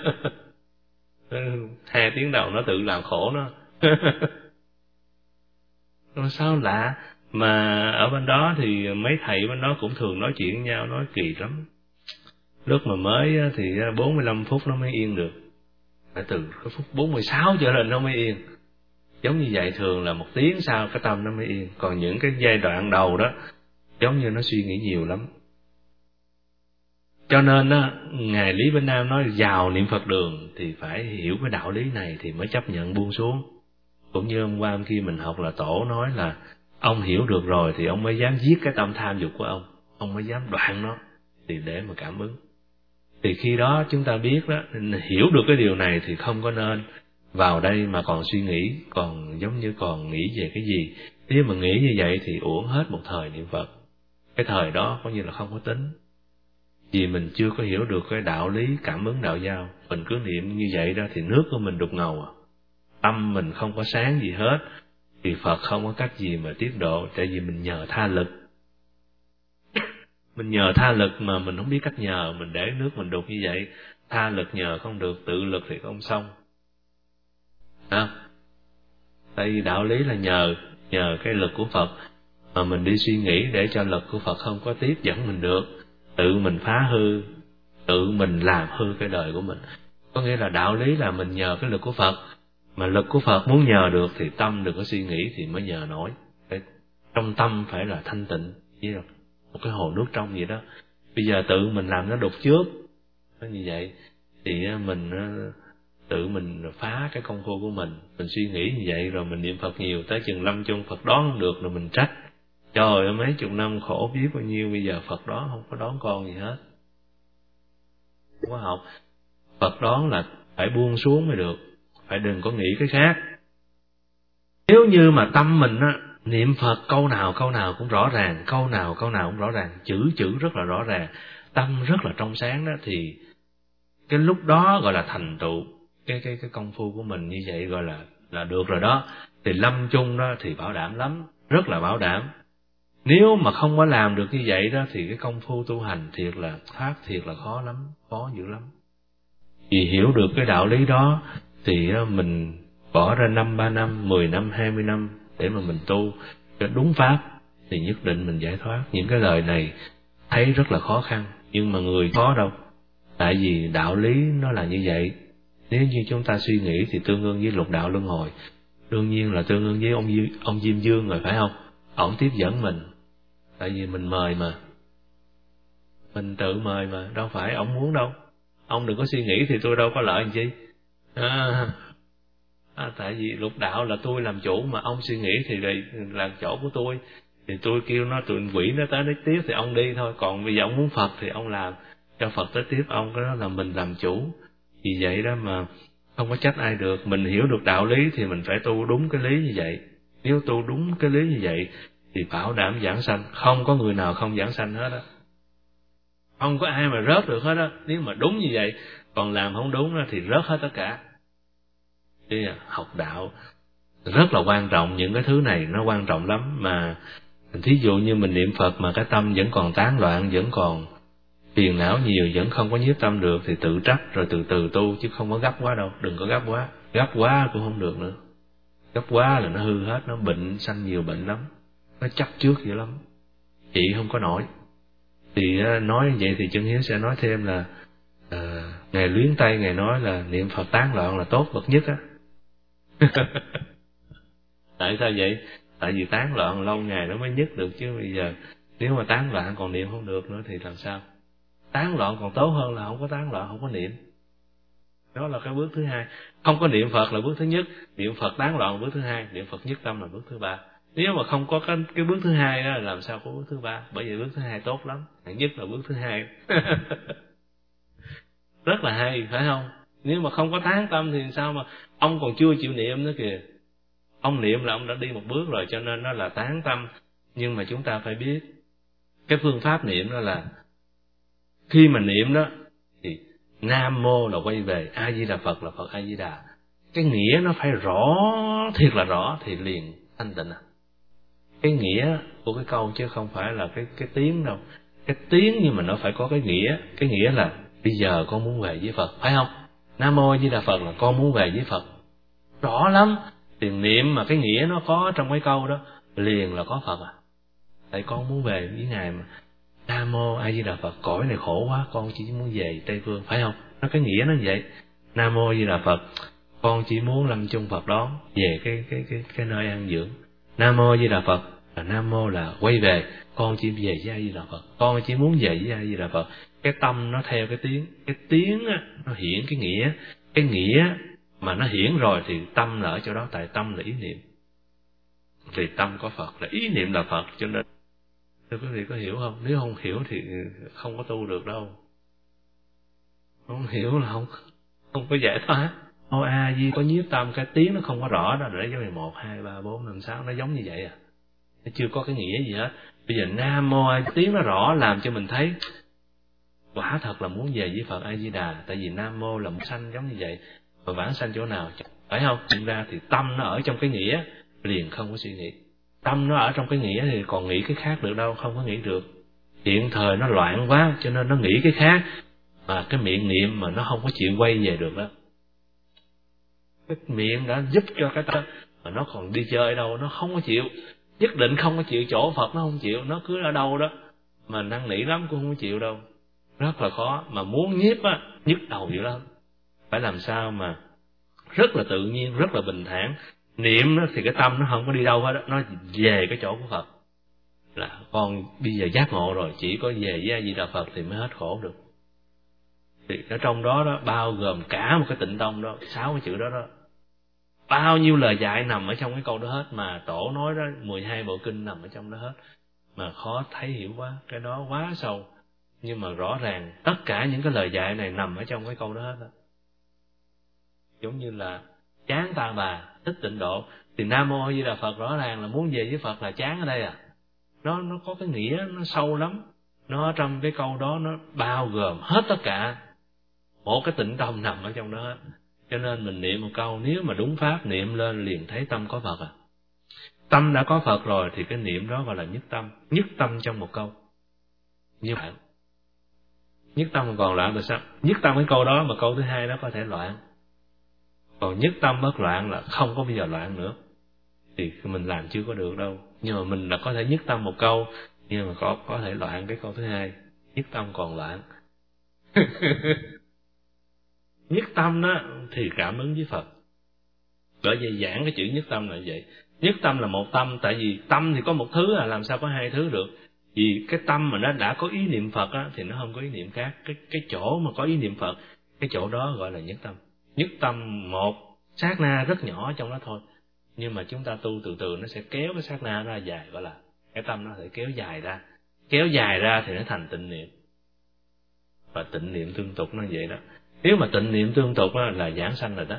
Hai tiếng đầu nó tự làm khổ nó. Rồi sao lạ, mà ở bên đó thì mấy thầy bên đó cũng thường nói chuyện với nhau, nói kỳ lắm. Lúc mà mới thì bốn mươi lăm phút nó mới yên được, phải từ cái phút bốn mươi sáu trở lên nó mới yên. Giống như vậy thường là một tiếng sau cái tâm nó mới yên. Còn những cái giai đoạn đầu đó giống như nó suy nghĩ nhiều lắm. Cho nên á, Ngài Lý Bỉnh Nam nói vào niệm Phật đường thì phải hiểu cái đạo lý này thì mới chấp nhận buông xuống. Cũng như hôm qua khi mình học là tổ nói là ông hiểu được rồi thì ông mới dám giết cái tâm tham dục của ông, ông mới dám đoạn nó thì để mà cảm ứng. Thì khi đó chúng ta biết đó, hiểu được cái điều này thì không có nên vào đây mà còn suy nghĩ, còn giống như còn nghĩ về cái gì. Nếu mà nghĩ như vậy thì uổng hết một thời niệm Phật. Cái thời đó coi như là không có tính. Vì mình chưa có hiểu được cái đạo lý cảm ứng đạo giao. Mình cứ niệm như vậy đó thì nước của mình đục ngầu à. Tâm mình không có sáng gì hết thì Phật không có cách gì mà tiếp độ. Tại vì mình nhờ tha lực. Mình nhờ tha lực mà mình không biết cách nhờ, mình để nước mình đục như vậy. Tha lực nhờ không được, tự lực thì không xong. à, tại vì đạo lý là nhờ nhờ cái lực của Phật mà mình đi suy nghĩ để cho lực của Phật không có tiếp dẫn mình được, tự mình phá hư, tự mình làm hư cái đời của mình. Có nghĩa là đạo lý là mình nhờ cái lực của Phật, mà lực của Phật muốn nhờ được thì tâm đừng có suy nghĩ thì mới nhờ nổi. Trong tâm phải là thanh tịnh, chỉ là một cái hồ nước trong vậy đó. Bây giờ tự mình làm nó đục trước, nó như vậy thì mình tự mình phá cái công phu của mình. Mình suy nghĩ như vậy rồi mình niệm Phật nhiều, tới chừng lâm chung Phật đón không được rồi mình trách, trời ơi mấy chục năm khổ biết bao nhiêu, bây giờ Phật đón không có đón con gì hết. Không có học. Phật đón là phải buông xuống mới được, phải đừng có nghĩ cái khác. Nếu như mà tâm mình á, niệm Phật câu nào câu nào cũng rõ ràng, câu nào câu nào cũng rõ ràng, chữ chữ rất là rõ ràng, tâm rất là trong sáng đó, thì cái lúc đó gọi là thành tựu cái cái cái công phu của mình, như vậy gọi là là được rồi đó. Thì lâm chung đó thì bảo đảm lắm, rất là bảo đảm. Nếu mà không có làm được như vậy đó thì cái công phu tu hành thiệt là thoát thiệt là khó lắm, khó dữ lắm. Vì hiểu được cái đạo lý đó thì mình bỏ ra năm ba năm, mười năm, hai mươi năm để mà mình tu cho đúng pháp thì nhất định mình giải thoát. Những cái lời này thấy rất là khó khăn, nhưng mà người khó đâu. Tại vì đạo lý nó là như vậy. Nếu như chúng ta suy nghĩ thì tương ương với lục đạo luân hồi, đương nhiên là tương ương với ông ông Diêm Dương rồi, phải không? Ổng tiếp dẫn mình, tại vì mình mời mà, mình tự mời mà, đâu phải ổng muốn đâu. Ông đừng có suy nghĩ thì tôi đâu có lợi làm chi. À, à, tại vì lục đạo là tôi làm chủ, mà ông suy nghĩ thì là, là chỗ của tôi, thì tôi kêu nó tụi quỷ nó tới nó tiếp thì ông đi thôi. Còn bây giờ ông muốn Phật thì ông làm cho Phật tới tiếp ông, cái đó là mình làm chủ. Vì vậy đó mà không có trách ai được. Mình hiểu được đạo lý thì mình phải tu đúng cái lý như vậy. Nếu tu đúng cái lý như vậy thì bảo đảm giảng sanh, không có người nào không giảng sanh hết á, không có ai mà rớt được hết á, nếu mà đúng như vậy. Còn làm không đúng đó thì rớt hết tất cả. Thì học đạo rất là quan trọng, những cái thứ này nó quan trọng lắm. Mà thí dụ như mình niệm Phật mà cái tâm vẫn còn tán loạn, vẫn còn phiền não nhiều, vẫn không có nhiếp tâm được thì tự trách rồi từ từ tu, chứ không có gấp quá đâu. Đừng có gấp quá, gấp quá cũng không được nữa. Gấp quá là nó hư hết, nó bệnh, sanh nhiều bệnh lắm, nó chấp trước dữ lắm, chị không có nổi. Thì nói như vậy thì Chân Hiếu sẽ nói thêm là à, Ngài Luyến Tây Ngài nói là niệm Phật tán loạn là tốt bậc nhất á. Tại sao vậy? Tại vì tán loạn lâu ngày nó mới nhất được, chứ bây giờ nếu mà tán loạn còn niệm không được nữa thì làm sao? Tán loạn còn tốt hơn là không có tán loạn, không có niệm. Đó là cái bước thứ hai. Không có niệm Phật là bước thứ nhất, niệm Phật tán loạn là bước thứ hai, niệm Phật nhất tâm là bước thứ ba. Nếu mà không có cái, cái bước thứ hai đó, làm sao có bước thứ ba? Bởi vì bước thứ hai tốt lắm, hạng nhất là bước thứ hai. Rất là hay, phải không? Nếu mà không có tán tâm thì sao mà ông còn chưa chịu niệm nữa kìa. Ông niệm là ông đã đi một bước rồi, cho nên nó là tán tâm. Nhưng mà chúng ta phải biết cái phương pháp niệm đó là khi mà niệm đó thì Nam Mô là quay về, A Di Đà Phật là Phật A Di Đà. Cái nghĩa nó phải rõ, thiệt là rõ thì liền thanh tịnh. Cái nghĩa của cái câu chứ không phải là cái cái tiếng đâu. Cái tiếng nhưng mà nó phải có cái nghĩa. Cái nghĩa là bây giờ con muốn về với Phật, phải không? Nam Mô A Di Đà Phật là con muốn về với Phật. Rõ lắm. Tiền niệm mà cái nghĩa nó có trong cái câu đó liền là có Phật à. Tại con muốn về với Ngài mà. Nam Mô A Di Đà Phật, cõi này khổ quá, con chỉ muốn về Tây Phương, phải không? Nó cái nghĩa nó vậy. Nam Mô A Di Đà Phật, con chỉ muốn lâm chung Phật đón về cái cái cái cái nơi an dưỡng. Nam Mô A Di Đà Phật là Nam Mô là quay về, con chỉ về với A Di Đà Phật, con chỉ muốn về với A Di Đà Phật. Cái tâm nó theo cái tiếng, cái tiếng á, nó hiển cái nghĩa, cái nghĩa mà nó hiển rồi thì tâm là ở chỗ đó, tại tâm là ý niệm. Thì tâm có Phật là ý niệm là Phật, cho nên thưa quý vị có hiểu không? Nếu không hiểu thì không có tu được đâu. Không hiểu là không không có giải thoát. Ô A Di có nhiếp tâm, cái tiếng nó không có rõ đó, để cho một hai ba bốn năm sáu nó giống như vậy à. Nó chưa có cái nghĩa gì hết. Bây giờ Nam Mô A Di tiếng nó rõ làm cho mình thấy quả thật là muốn về với Phật A Di Đà. Tại vì Nam Mô là một sanh giống như vậy, và vãng sanh chỗ nào, phải không? Thực ra thì tâm nó ở trong cái nghĩa liền không có suy nghĩ. Tâm nó ở trong cái nghĩa thì còn nghĩ cái khác được đâu, không có nghĩ được. Hiện thời nó loạn quá cho nên nó nghĩ cái khác, mà cái miệng niệm mà nó không có chịu quay về được đó. cái miệng đã giúp cho cái tâm, mà nó còn đi chơi đâu nó không có chịu, nhất định không có chịu chỗ Phật, nó không chịu, nó cứ ở đâu đó mà năn nỉ lắm cũng không có chịu đâu, rất là khó. Mà muốn nhiếp á, nhức đầu dữ lắm, phải làm sao mà rất là tự nhiên, rất là bình thản. Niệm đó thì cái tâm nó không có đi đâu hết đó, nó về cái chỗ của Phật. Là con bây giờ giác ngộ rồi, chỉ có về với A Di Đà Phật thì mới hết khổ được. Thì ở trong đó đó bao gồm cả một cái tịnh tông đó, sáu cái chữ đó đó, bao nhiêu lời dạy nằm ở trong cái câu đó hết, mà tổ nói đó mười hai bộ kinh nằm ở trong đó hết, mà khó thấy hiểu quá, cái đó quá sâu. Nhưng mà rõ ràng tất cả những cái lời dạy này nằm ở trong cái câu đó hết đó. Giống như là chán ta bà thích tịnh độ, thì Nam Mô A Di Đà Phật rõ ràng là muốn về với Phật là chán ở đây à. Nó nó có cái nghĩa nó sâu lắm. Nó trong cái câu đó nó bao gồm hết tất cả. Một cái tịnh tâm nằm ở trong đó hết. Cho nên mình niệm một câu, nếu mà đúng pháp niệm lên liền thấy tâm có Phật à. Tâm đã có Phật rồi thì cái niệm đó gọi là nhất tâm. Nhất tâm trong một câu. Như vậy. Nhất tâm còn loạn là sao? Nhất tâm cái câu đó mà câu thứ hai đó có thể loạn. Còn nhất tâm bất loạn là không có bây giờ loạn nữa. Thì mình làm chưa có được đâu. Nhưng mà mình là có thể nhất tâm một câu, nhưng mà có có thể loạn cái câu thứ hai. Nhất tâm còn loạn. Nhất tâm đó thì cảm ứng với Phật. Bởi vậy giảng cái chữ nhất tâm là vậy. Nhất tâm là một tâm, tại vì tâm thì có một thứ à, làm sao có hai thứ được. Vì cái tâm mà nó đã có ý niệm Phật á, thì nó không có ý niệm khác. Cái cái chỗ mà có ý niệm Phật, cái chỗ đó gọi là nhất tâm. Nhất tâm một sát na rất nhỏ trong đó thôi. Nhưng mà chúng ta tu từ từ nó sẽ kéo cái sát na ra dài, gọi là cái tâm nó sẽ kéo dài ra. Kéo dài ra thì nó thành tịnh niệm. Và tịnh niệm tương tục nó vậy đó. Nếu mà tịnh niệm tương tục đó là giảng sanh rồi đó.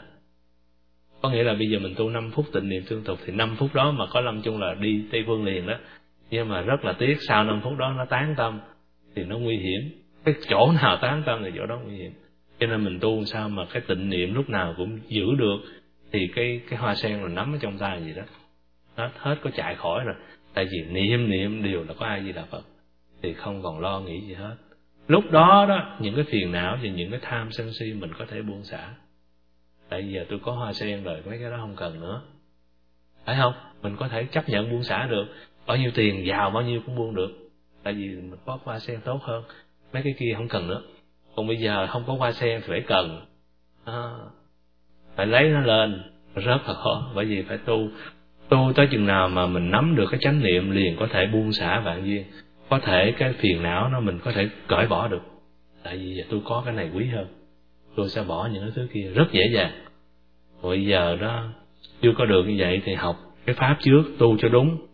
Có nghĩa là bây giờ mình tu năm phút tịnh niệm tương tục thì năm phút đó mà có lâm chung là đi Tây Phương liền đó. Nhưng mà rất là tiếc sau năm phút đó nó tán tâm thì nó nguy hiểm. Cái chỗ nào tán tâm thì chỗ đó nguy hiểm. Cho nên mình tu sao mà cái tịnh niệm lúc nào cũng giữ được, thì cái cái hoa sen là nắm ở trong tay gì đó. Hết, hết có chạy khỏi rồi. Tại vì niệm niệm đều là có A Di Đà Phật. Thì không còn lo nghĩ gì hết. Lúc đó đó, những cái phiền não và những cái tham sân si mình có thể buông xả. Tại vì giờ tôi có hoa sen rồi, mấy cái đó không cần nữa. Phải không? Mình có thể chấp nhận buông xả được. Bao nhiêu tiền giàu bao nhiêu cũng buông được. Tại vì mình có hoa sen tốt hơn. Mấy cái kia không cần nữa. Còn bây giờ không có hoa sen thì phải cần. À, phải lấy nó lên. Rất là khó. Bởi vì phải tu. Tu tới chừng nào mà mình nắm được cái chánh niệm liền có thể buông xả vạn duyên. Có thể cái phiền não nó mình có thể cởi bỏ được. Tại vì tôi có cái này quý hơn, tôi sẽ bỏ những cái thứ kia rất dễ dàng. Bây giờ đó chưa có được như vậy thì học cái pháp trước, tu cho đúng.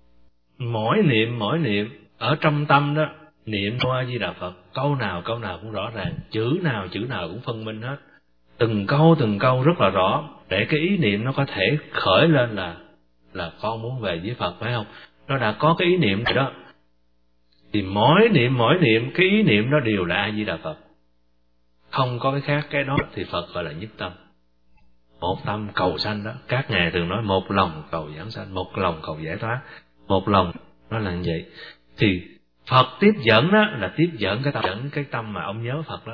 Mỗi niệm mỗi niệm ở trong tâm đó, niệm A Di Đà Phật, câu nào câu nào cũng rõ ràng, chữ nào chữ nào cũng phân minh hết, từng câu từng câu rất là rõ, để cái ý niệm nó có thể khởi lên là là con muốn về với Phật, phải không? Nó đã có cái ý niệm rồi đó, thì mỗi niệm mỗi niệm cái ý niệm đó đều là A Di Đà Phật, không có cái khác. Cái đó thì Phật gọi là nhất tâm. Một tâm cầu sanh đó, các ngài thường nói một lòng cầu giảng sanh, một lòng cầu giải thoát, một lòng nó là như vậy. Thì Phật tiếp dẫn đó là tiếp dẫn cái tâm, dẫn cái tâm mà ông nhớ Phật đó.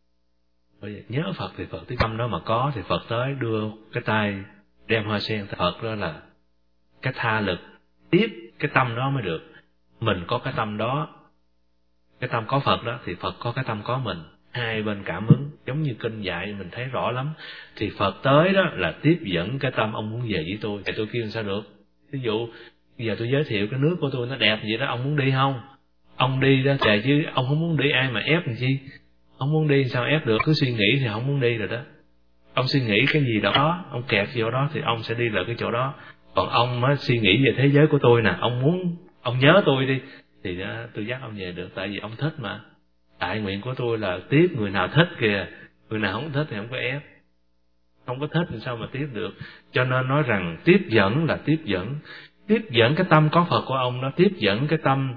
Bởi vì nhớ Phật thì Phật cái tâm đó mà có thì Phật tới đưa cái tay đem hoa sen, Phật đó là cái tha lực tiếp cái tâm đó mới được. Mình có cái tâm đó, cái tâm có Phật đó, thì Phật có cái tâm có mình, hai bên cảm ứng, giống như kinh dạy mình thấy rõ lắm. Thì Phật tới đó là tiếp dẫn cái tâm ông muốn về với tôi, thì tôi kêu sao được. Ví dụ bây giờ tôi giới thiệu cái nước của tôi nó đẹp vậy đó, ông muốn đi không? Ông đi đó trời, chứ ông không muốn đi ai mà ép làm chi? Ông muốn đi sao ép được, cứ suy nghĩ thì không muốn đi rồi đó. Ông suy nghĩ cái gì đó, ông kẹp vô đó thì ông sẽ đi lại cái chỗ đó. Còn ông mới suy nghĩ về thế giới của tôi nè, ông muốn, ông nhớ tôi đi, thì đó, tôi dắt ông về được, tại vì ông thích mà. Đại nguyện của tôi là tiếp người nào thích kìa, người nào không thích thì không có ép. Không có thích thì sao mà tiếp được. Cho nên nói rằng tiếp dẫn là tiếp dẫn. Tiếp dẫn cái tâm có Phật của ông đó, tiếp dẫn cái tâm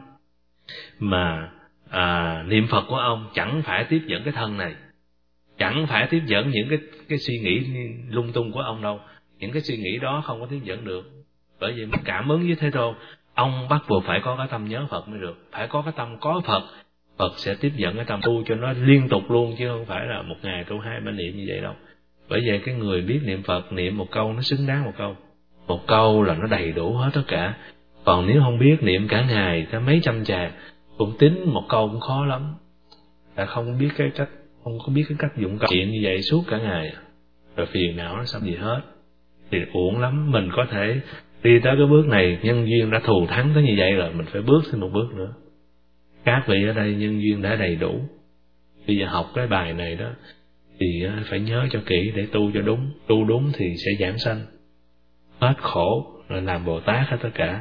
mà à, niệm Phật của ông, chẳng phải tiếp dẫn cái thân này, chẳng phải tiếp dẫn những cái cái suy nghĩ lung tung của ông đâu. Những cái suy nghĩ đó không có tiếp dẫn được. Bởi vì mình cảm ứng với Thế Tôn, ông bắt buộc phải có cái tâm nhớ Phật mới được, phải có cái tâm có Phật. Phật sẽ tiếp dẫn cái tâm tu cho nó liên tục luôn, chứ không phải là một ngày tu hai ba niệm như vậy đâu. Bởi vậy cái người biết niệm Phật niệm một câu nó xứng đáng một câu, một câu là nó đầy đủ hết tất cả. Còn nếu không biết niệm cả ngày tới mấy trăm tràng, cũng tính một câu cũng khó lắm. Là không biết cái cách, không có biết cái cách dụng câu niệm như vậy suốt cả ngày, rồi phiền não nó sắp gì hết, thì uổng lắm. Mình có thể đi tới cái bước này, nhân duyên đã thù thắng tới như vậy rồi, mình phải bước thêm một bước nữa. Các vị ở đây nhân duyên đã đầy đủ, bây giờ học cái bài này đó thì phải nhớ cho kỹ để tu cho đúng. Tu đúng thì sẽ giảng sanh, hết khổ, rồi làm Bồ Tát hết tất cả.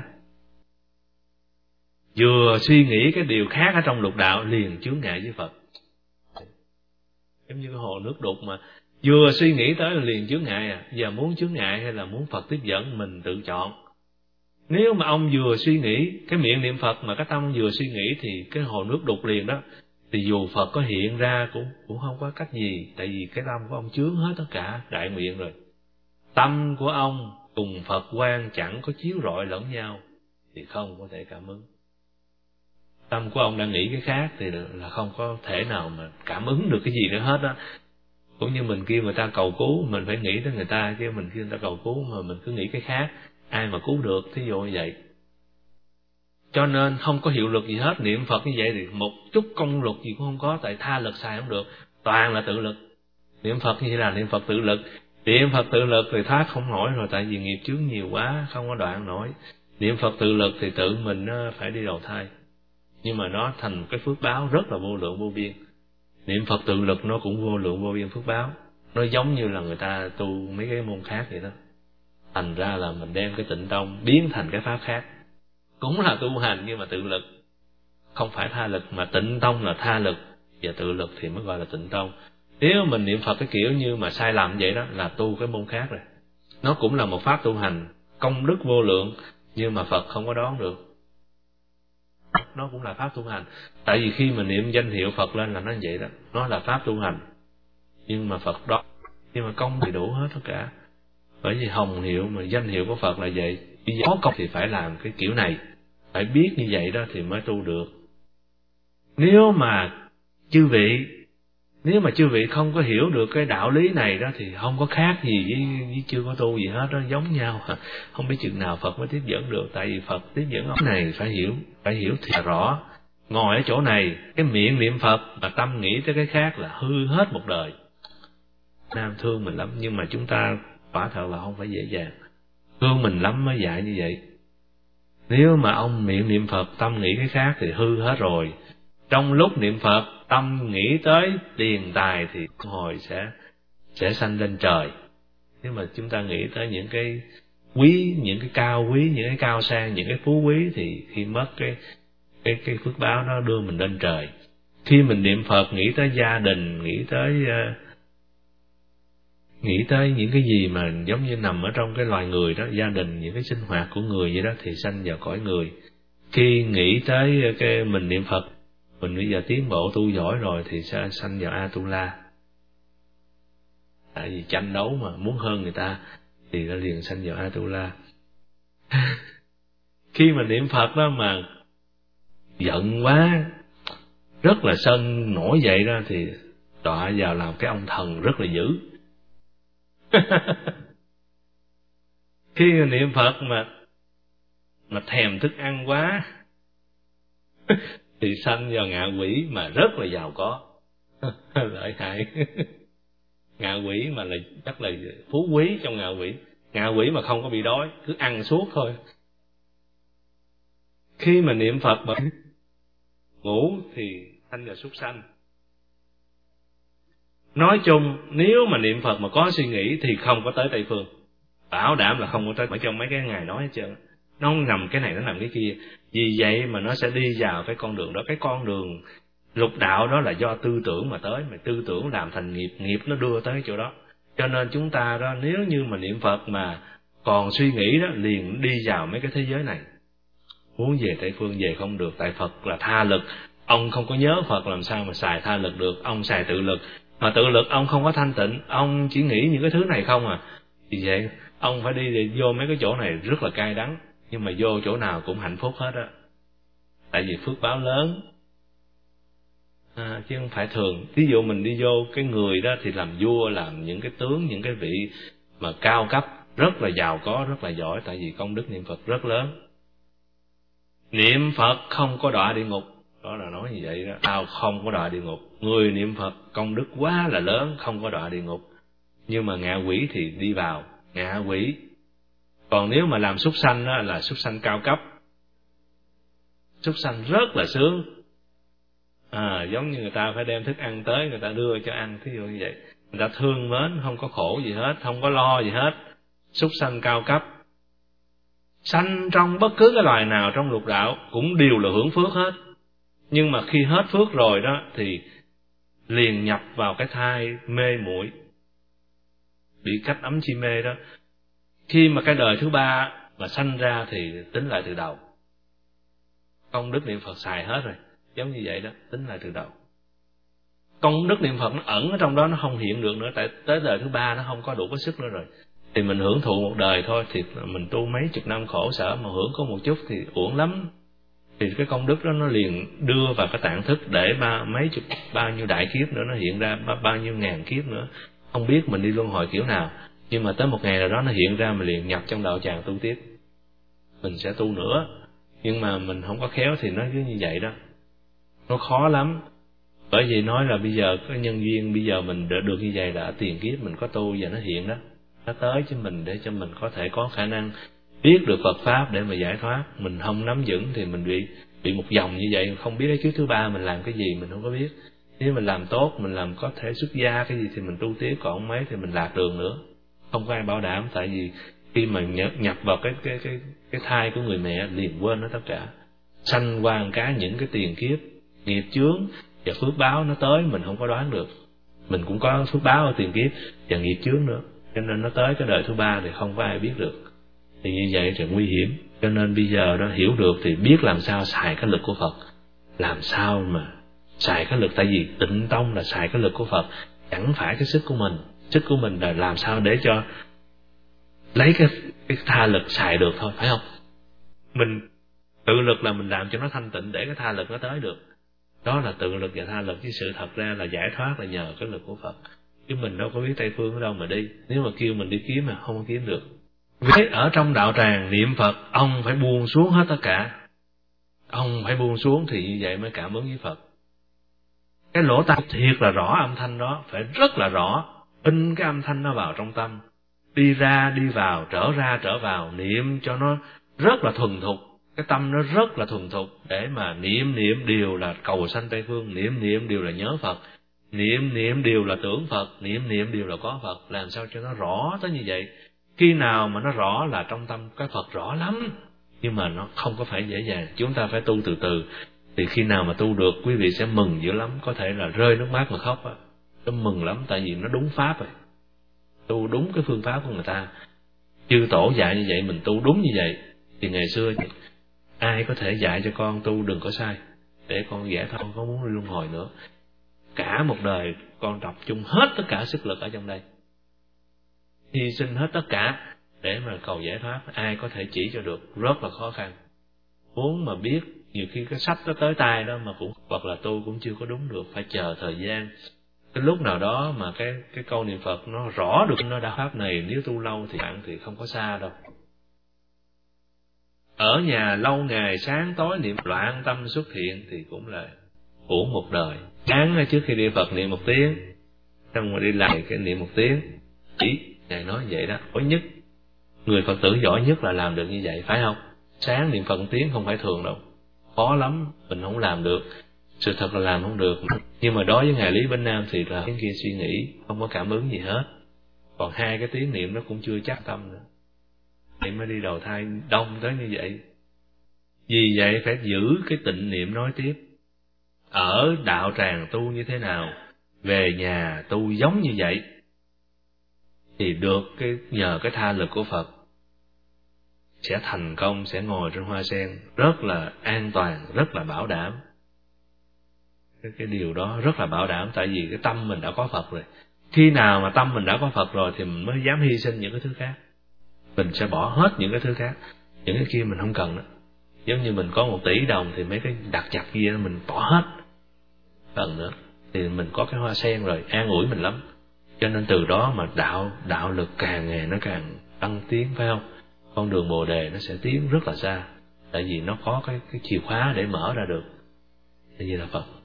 Vừa suy nghĩ cái điều khác ở trong lục đạo liền chướng ngại với Phật. Giống như cái hồ nước đục mà vừa suy nghĩ tới là liền chướng ngại à. Giờ muốn chướng ngại hay là muốn Phật tiếp dẫn mình tự chọn. Nếu mà ông vừa suy nghĩ, cái miệng niệm Phật mà cái tâm vừa suy nghĩ thì cái hồ nước đục liền đó, thì dù Phật có hiện ra cũng cũng không có cách gì, tại vì cái tâm của ông chướng hết tất cả đại nguyện rồi. Tâm của ông cùng Phật quan chẳng có chiếu rọi lẫn nhau thì không có thể cảm ứng. Tâm của ông đang nghĩ cái khác thì là không có thể nào mà cảm ứng được cái gì nữa hết á. Cũng như mình kêu người ta cầu cứu, mình phải nghĩ tới người ta, chứ mình kêu người ta cầu cứu mà mình cứ nghĩ cái khác, ai mà cứu được, thí dụ như vậy. Cho nên không có hiệu lực gì hết. Niệm Phật như vậy thì một chút công lực gì cũng không có, tại tha lực xài không được, toàn là tự lực. Niệm Phật như vậy là niệm Phật tự lực. Niệm Phật tự lực thì thoát không nổi rồi, tại vì nghiệp chướng nhiều quá, không có đoạn nổi. Niệm Phật tự lực thì tự mình phải đi đầu thai, nhưng mà nó thành một cái phước báo rất là vô lượng vô biên. Niệm Phật tự lực nó cũng vô lượng vô biên phước báo. Nó giống như là người ta tu mấy cái môn khác vậy đó. Thành ra là mình đem cái tịnh tông biến thành cái pháp khác, cũng là tu hành nhưng mà tự lực, không phải tha lực. Mà tịnh tông là tha lực, và tự lực thì mới gọi là tịnh tông. Nếu mình niệm Phật cái kiểu như mà sai lầm vậy đó là tu cái môn khác rồi. Nó cũng là một pháp tu hành, công đức vô lượng, nhưng mà Phật không có đón được. Nó cũng là pháp tu hành, tại vì khi mình niệm danh hiệu Phật lên là nó vậy đó, nó là pháp tu hành, nhưng mà Phật đó, nhưng mà công thì đủ hết tất cả. Bởi vì hồng hiệu mà danh hiệu của Phật là vậy. Bây giờ có công thì phải làm cái kiểu này, phải biết như vậy đó thì mới tu được. Nếu mà chư vị Nếu mà chư vị không có hiểu được cái đạo lý này đó thì không có khác gì với, với chưa có tu gì hết đó, giống nhau. Không biết chừng nào Phật mới tiếp dẫn được, tại vì Phật tiếp dẫn ông này phải hiểu, phải hiểu thì rõ. Ngồi ở chỗ này, cái miệng niệm Phật mà tâm nghĩ tới cái khác là hư hết một đời. Nam thương mình lắm, nhưng mà chúng ta quả thật là không phải dễ dàng. Thương mình lắm mới dạy như vậy. Nếu mà ông miệng niệm Phật tâm nghĩ cái khác thì hư hết rồi. Trong lúc niệm Phật tâm nghĩ tới tiền tài thì hồi sẽ sẽ sanh lên trời. Nếu mà chúng ta nghĩ tới những cái quý, những cái cao quý, những cái cao sang, những cái phú quý thì khi mất cái cái cái phước báo nó đưa mình lên trời. Khi mình niệm Phật nghĩ tới gia đình, nghĩ tới uh, nghĩ tới những cái gì mà giống như nằm ở trong cái loài người đó, gia đình, những cái sinh hoạt của người vậy đó thì sanh vào cõi người. Khi nghĩ tới cái mình niệm Phật, mình bây giờ tiến bộ tu giỏi rồi thì sẽ sanh vào A-tu-la. Tại vì tranh đấu mà, muốn hơn người ta thì nó liền sanh vào A-tu-la. Khi mà niệm Phật đó mà giận quá, rất là sân nổi dậy đó thì đọa vào làm cái ông thần rất là dữ. Khi niệm Phật mà mà thèm thức ăn quá thì sanh vào ngạ quỷ mà rất là giàu có. Lợi hại. Ngạ quỷ mà là chắc là phú quý trong ngạ quỷ. Ngạ quỷ mà không có bị đói, cứ ăn suốt thôi. Khi mà niệm Phật mà ngủ thì sanh vào súc sanh. Nói chung nếu mà niệm Phật mà có suy nghĩ thì không có tới Tây Phương, bảo đảm là không có tới. Ở trong mấy cái ngày nói hết trơn, nó không nằm cái này nó nằm cái kia. Vì vậy mà nó sẽ đi vào cái con đường đó. Cái con đường lục đạo đó là do tư tưởng mà tới, mà tư tưởng làm thành nghiệp, nghiệp nó đưa tới chỗ đó. Cho nên chúng ta đó, nếu như mà niệm Phật mà còn suy nghĩ đó, liền đi vào mấy cái thế giới này. Muốn về Tây Phương về không được, tại Phật là tha lực. Ông không có nhớ Phật làm sao mà xài tha lực được, ông xài tự lực. Mà tự lực ông không có thanh tịnh, ông chỉ nghĩ những cái thứ này không à. Vì vậy ông phải đi để vô mấy cái chỗ này rất là cay đắng, nhưng mà vô chỗ nào cũng hạnh phúc hết á. Tại vì phước báo lớn. à, chứ không phải thường. Ví dụ mình đi vô cái người đó thì làm vua, làm những cái tướng, những cái vị mà cao cấp, rất là giàu có, rất là giỏi, tại vì công đức niệm Phật rất lớn. Niệm Phật không có đọa địa ngục, đó là nói như vậy đó. Tao không có đọa địa ngục. Người niệm Phật công đức quá là lớn, không có đọa địa ngục. Nhưng mà ngạ quỷ thì đi vào ngạ quỷ. Còn nếu mà làm súc sanh đó là súc sanh cao cấp, súc sanh rất là sướng. À, giống như người ta phải đem thức ăn tới, người ta đưa cho ăn, thí dụ như vậy. Người ta thương mến, không có khổ gì hết, không có lo gì hết. Súc sanh cao cấp. Sanh trong bất cứ cái loài nào trong lục đạo cũng đều là hưởng phước hết. Nhưng mà khi hết phước rồi đó thì liền nhập vào cái thai mê muội, bị cách ấm chi mê đó. Khi mà cái đời thứ ba mà sanh ra thì tính lại từ đầu. Công đức niệm Phật xài hết rồi, giống như vậy đó, tính lại từ đầu. Công đức niệm Phật nó ẩn ở trong đó, nó không hiện được nữa, tại tới đời thứ ba nó không có đủ cái sức nữa rồi. Thì mình hưởng thụ một đời thôi, thì mình tu mấy chục năm khổ sở mà hưởng có một chút thì uổng lắm. Thì cái công đức đó nó liền đưa vào cái tạng thức để ba mấy chục bao nhiêu đại kiếp nữa nó hiện ra, bao, bao nhiêu ngàn kiếp nữa, không biết mình đi luân hồi kiểu nào. Nhưng mà tới một ngày nào đó nó hiện ra, mình liền nhập trong đạo tràng tu tiếp. Mình sẽ tu nữa, nhưng mà mình không có khéo thì nó cứ như vậy đó, nó khó lắm. Bởi vì nói là bây giờ có nhân duyên, bây giờ mình đã được như vậy, đã tiền kiếp mình có tu và nó hiện đó, nó tới cho mình để cho mình có thể có khả năng biết được Phật pháp để mà giải thoát. Mình không nắm vững thì mình bị bị một vòng như vậy, không biết cái kiếp thứ ba mình làm cái gì mình không có biết. Nếu mình làm tốt, mình làm có thể xuất gia cái gì thì mình tu tiếp, còn không mấy thì mình lạc đường nữa, không có ai bảo đảm. Tại vì khi mà nhập, nhập vào cái cái cái cái thai của người mẹ liền quên nó tất cả, sanh qua một cái những cái tiền kiếp nghiệp chướng và phước báo nó tới mình không có đoán được. Mình cũng có phước báo ở tiền kiếp và nghiệp chướng nữa, cho nên nó tới cái đời thứ ba thì không có ai biết được. Thì như vậy thì nguy hiểm. Cho nên bây giờ đó hiểu được thì biết làm sao xài cái lực của Phật, làm sao mà xài cái lực. Tại vì Tịnh Tông là xài cái lực của Phật, chẳng phải cái sức của mình. Sức của mình là làm sao để cho lấy cái, cái tha lực xài được thôi, phải không? Mình tự lực là mình làm cho nó thanh tịnh để cái tha lực nó tới được. Đó là tự lực và tha lực, chứ sự thật ra là giải thoát là nhờ cái lực của Phật. Chứ mình đâu có biết Tây Phương ở đâu mà đi. Nếu mà kêu mình đi kiếm mà không có kiếm được. Vì ở trong đạo tràng niệm Phật, ông phải buông xuống hết tất cả. Ông phải buông xuống thì như vậy mới cảm ứng với Phật. Cái lỗ tai thiệt là rõ âm thanh đó, phải rất là rõ. In cái âm thanh nó vào trong tâm, đi ra đi vào, trở ra trở vào, niệm cho nó rất là thuần thục. Cái tâm nó rất là thuần thục, để mà niệm niệm đều là cầu sanh Tây Phương, niệm niệm đều là nhớ Phật, niệm niệm đều là tưởng Phật, niệm niệm đều là có Phật. Làm sao cho nó rõ tới như vậy. Khi nào mà nó rõ là trong tâm cái Phật rõ lắm, nhưng mà nó không có phải dễ dàng. Chúng ta phải tu từ từ. Thì khi nào mà tu được, quý vị sẽ mừng dữ lắm, có thể là rơi nước mắt mà khóc á. Nó mừng lắm, tại vì nó đúng pháp rồi, tu đúng cái phương pháp của người ta. Chư tổ dạy như vậy, mình tu đúng như vậy. Thì ngày xưa ai có thể dạy cho con tu đừng có sai, để con giải thoát, con không muốn luân hồi nữa. Cả một đời con tập trung hết tất cả sức lực ở trong đây, hy sinh hết tất cả để mà cầu giải thoát. Ai có thể chỉ cho được, rất là khó khăn. Muốn mà biết, nhiều khi cái sách nó tới tay đó mà cũng hoặc là tu cũng chưa có đúng được, phải chờ thời gian. Cái lúc nào đó mà cái cái câu niệm Phật nó rõ được nó đã pháp này, nếu tu lâu thì bạn thì không có xa đâu. Ở nhà lâu ngày sáng tối niệm loạn tâm xuất hiện thì cũng là uổng một đời. Sáng trước khi đi Phật niệm một tiếng, xong rồi đi lại cái niệm một tiếng. Ý Ngài nói vậy đó, giỏi nhất. Người Phật tử giỏi nhất là làm được như vậy, phải không? Sáng niệm Phật một tiếng không phải thường đâu, khó lắm, mình không làm được. Sự thật là làm không được. Nhưng mà đối với Ngài Lý Bỉnh Nam thì là cái kia suy nghĩ, không có cảm ứng gì hết. Còn hai cái tiếng niệm nó cũng chưa chắc tâm nữa, vậy mới đi đầu thai đông tới như vậy. Vì vậy phải giữ cái tịnh niệm nói tiếp. Ở đạo tràng tu như thế nào, về nhà tu giống như vậy, thì được cái nhờ cái tha lực của Phật sẽ thành công, sẽ ngồi trên hoa sen rất là an toàn, rất là bảo đảm. Cái, cái điều đó rất là bảo đảm, tại vì cái tâm mình đã có Phật rồi. Khi nào mà tâm mình đã có Phật rồi thì mình mới dám hy sinh những cái thứ khác. Mình sẽ bỏ hết những cái thứ khác, những cái kia mình không cần nữa. Giống như mình có một tỷ đồng thì mấy cái đặt chặt kia mình bỏ hết. cần nữa, thì mình có cái hoa sen rồi, an ủi mình lắm. Cho nên từ đó mà đạo đạo lực càng ngày nó càng tăng tiến, phải không? Con đường Bồ đề nó sẽ tiến rất là xa, tại vì nó có cái cái chìa khóa để mở ra được. Như là Phật.